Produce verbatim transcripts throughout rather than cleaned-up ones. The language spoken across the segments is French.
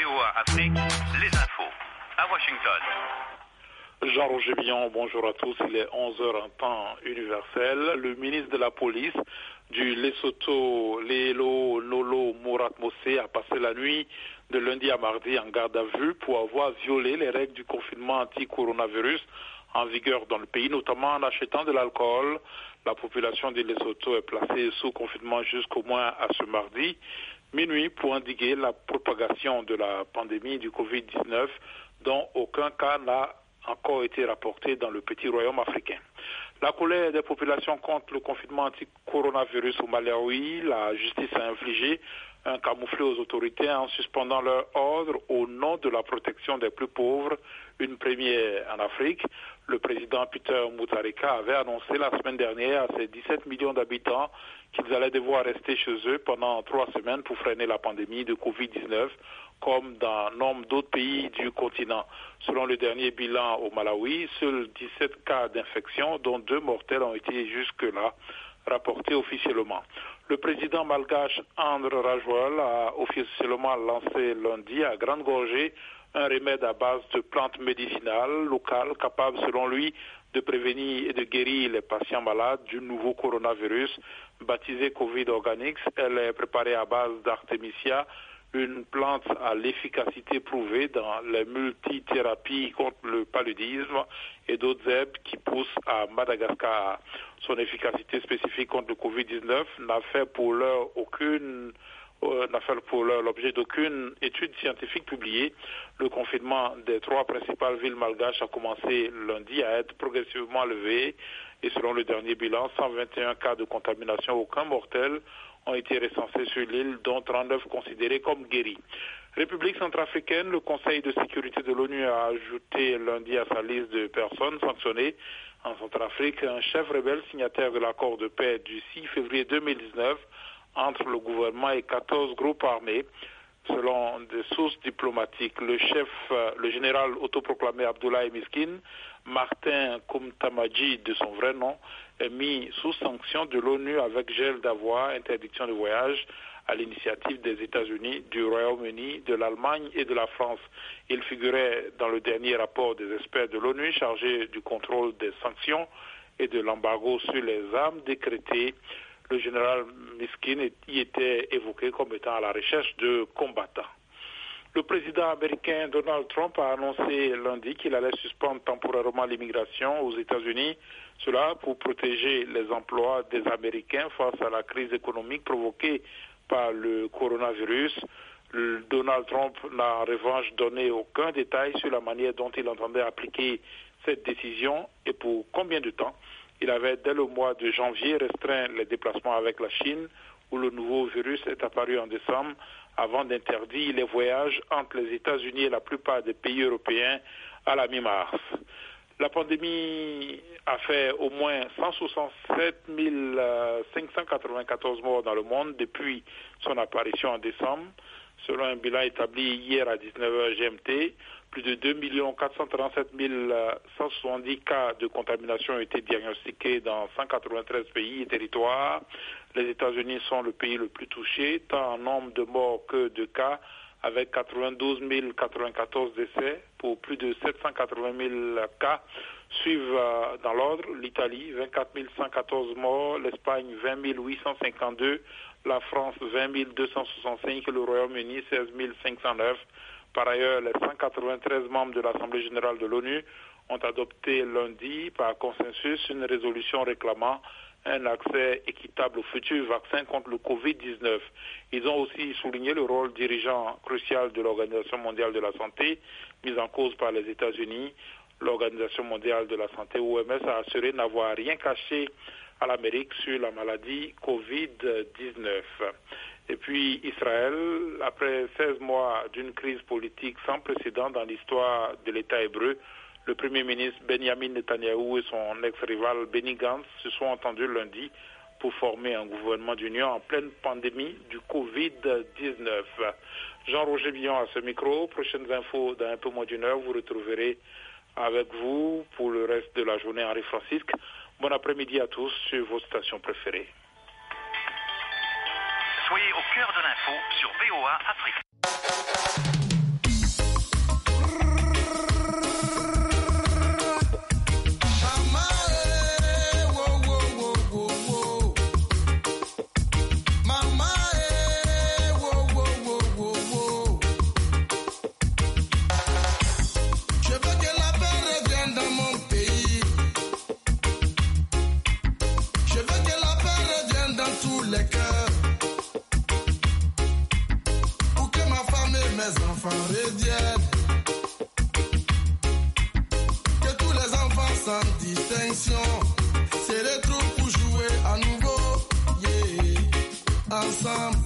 V O A Afrique, les infos. À Washington. Jean-Roger Billon, bonjour à tous. Il est onze heures en temps universel. Le ministre de la Police du Lesotho, Lelo Nolo Morat Mossé, a passé la nuit de lundi à mardi en garde à vue pour avoir violé les règles du confinement anti-coronavirus en vigueur dans le pays, notamment en achetant de l'alcool. La population du Lesotho est placée sous confinement jusqu'au moins à ce mardi minuit pour endiguer la propagation de la pandémie du covid dix-neuf dont aucun cas n'a encore été rapporté dans le petit royaume africain. La colère des populations contre le confinement anti-coronavirus au Malawi, la justice a infligé un camouflet aux autorités en suspendant leur ordre au nom de la protection des plus pauvres, une première en Afrique. Le président Peter Mutharika avait annoncé la semaine dernière à ses dix-sept millions d'habitants qu'ils allaient devoir rester chez eux pendant trois semaines pour freiner la pandémie de covid dix-neuf, comme dans nombre d'autres pays du continent. Selon le dernier bilan au Malawi, seuls dix-sept cas d'infection, dont deux mortels, ont été jusque-là rapportés officiellement. Le président malgache André Rajwal a officiellement lancé lundi à grande gorgée un remède à base de plantes médicinales locales capable, selon lui, de prévenir et de guérir les patients malades du nouveau coronavirus baptisé Covid Organics. Elle est préparée à base d'Artemisia, une plante à l'efficacité prouvée dans les multithérapies contre le paludisme et d'autres herbes qui poussent à Madagascar. Son efficacité spécifique contre le covid dix-neuf n'a fait pour l'heure aucune euh, n'a fait pour l'heure l'objet d'aucune étude scientifique publiée. Le confinement des trois principales villes malgaches a commencé lundi à être progressivement levé et selon le dernier bilan, cent vingt et un cas de contamination, aucun mortel ont été recensés sur l'île, dont trente-neuf considérés comme guéris. République centrafricaine, le Conseil de sécurité de l'ONU a ajouté lundi à sa liste de personnes sanctionnées en Centrafrique un chef rebelle signataire de l'accord de paix du six février deux mille dix-neuf entre le gouvernement et quatorze groupes armés. Selon des sources diplomatiques, le chef, le général autoproclamé Abdoulaye Miskin, Martin Koumtamaji de son vrai nom, est mis sous sanction de l'ONU avec gel d'avoir, interdiction de voyage à l'initiative des États-Unis, du Royaume-Uni, de l'Allemagne et de la France. Il figurait dans le dernier rapport des experts de l'ONU chargé du contrôle des sanctions et de l'embargo sur les armes décrété. Le général Miskin y était évoqué comme étant à la recherche de combattants. Le président américain Donald Trump a annoncé lundi qu'il allait suspendre temporairement l'immigration aux États-Unis, cela pour protéger les emplois des Américains face à la crise économique provoquée par le coronavirus. Le Donald Trump n'a en revanche donné aucun détail sur la manière dont il entendait appliquer cette décision et pour combien de temps. Il avait, dès le mois de janvier, restreint les déplacements avec la Chine, où le nouveau virus est apparu en décembre, avant d'interdire les voyages entre les États-Unis et la plupart des pays européens à la mi-mars. La pandémie a fait au moins cent soixante-sept mille cinq cent quatre-vingt-quatorze morts dans le monde depuis son apparition en décembre. Selon un bilan établi hier à dix-neuf heures G M T, plus de deux millions quatre cent trente-sept mille cent soixante-dix cas de contamination ont été diagnostiqués dans cent quatre-vingt-treize pays et territoires. Les États-Unis sont le pays le plus touché, tant en nombre de morts que de cas, avec quatre-vingt-douze mille quatre-vingt-quatorze décès pour plus de sept cent quatre-vingt mille cas. Suivent euh, dans l'ordre l'Italie, vingt-quatre mille cent quatorze morts, l'Espagne, vingt mille huit cent cinquante-deux, la France, vingt mille deux cent soixante-cinq, le Royaume-Uni, seize mille cinq cent neuf. Par ailleurs, les cent quatre-vingt-treize membres de l'Assemblée générale de l'ONU ont adopté lundi par consensus une résolution réclamant un accès équitable aux futurs vaccins contre le covid dix-neuf. Ils ont aussi souligné le rôle dirigeant crucial de l'Organisation mondiale de la santé, mise en cause par les États-Unis. L'Organisation mondiale de la santé, O M S, a assuré n'avoir rien caché à l'Amérique sur la maladie covid dix-neuf. Et puis Israël, après seize mois d'une crise politique sans précédent dans l'histoire de l'État hébreu, le Premier ministre Benjamin Netanyahou et son ex-rival Benny Gantz se sont entendus lundi pour former un gouvernement d'union en pleine pandémie du covid dix-neuf. Jean-Roger Billon à ce micro. Prochaines infos dans un peu moins d'une heure. Vous retrouverez avec vous pour le reste de la journée Henri Francisque. Bon après-midi à tous sur vos stations préférées. Soyez au cœur de l'info sur V O A Afrique. les enfants reviennent. Que tous les enfants sans distinction se retrouvent pour jouer à nouveau, yeah, ensemble.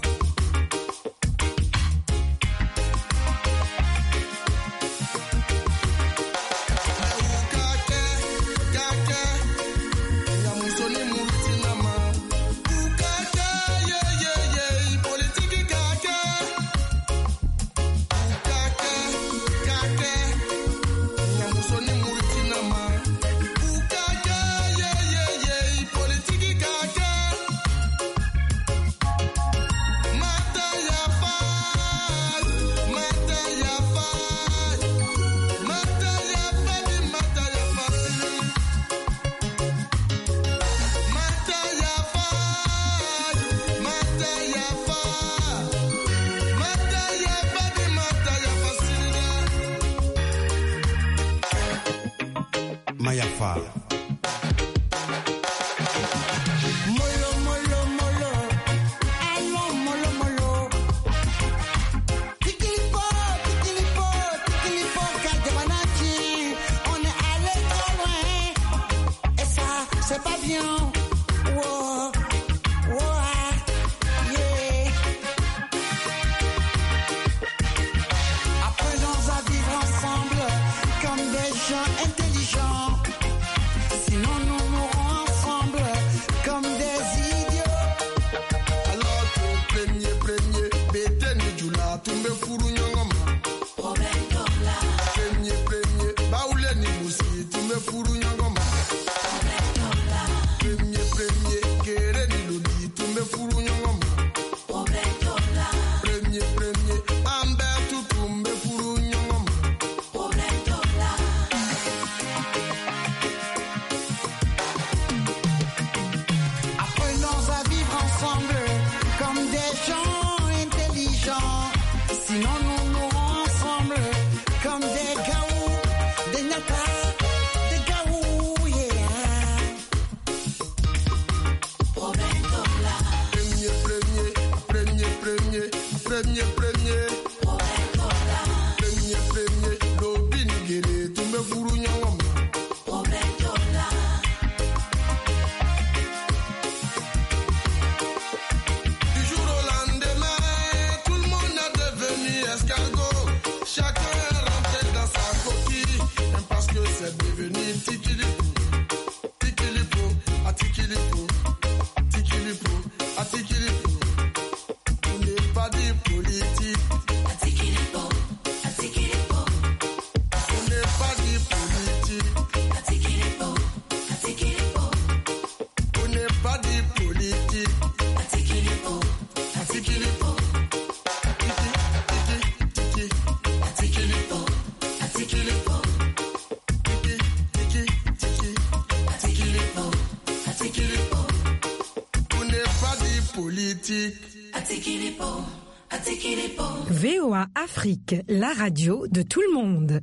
V O A Afrique, la radio de tout le monde.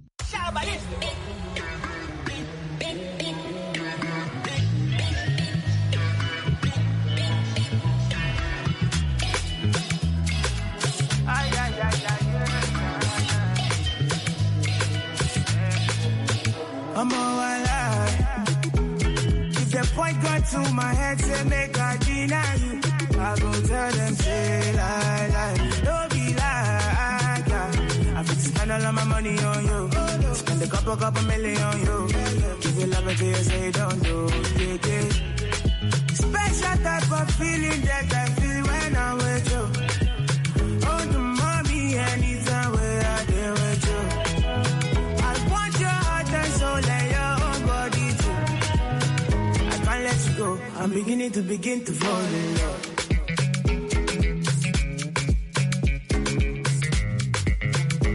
I'm all alive. If the point got to my head, say make I deny you. I go tell them, say lie, lie. Don't be like, yeah. I fit spend all of my money on you. Spend a couple, couple million on you. Give you love until you say don't do, yeah, yeah. Special type of feeling that I feel when I'm with you. Oh, the mommy, anytime where I deal with you. I want your heart and soul and your own body too. I can't let you go. I'm beginning to begin to fall in love.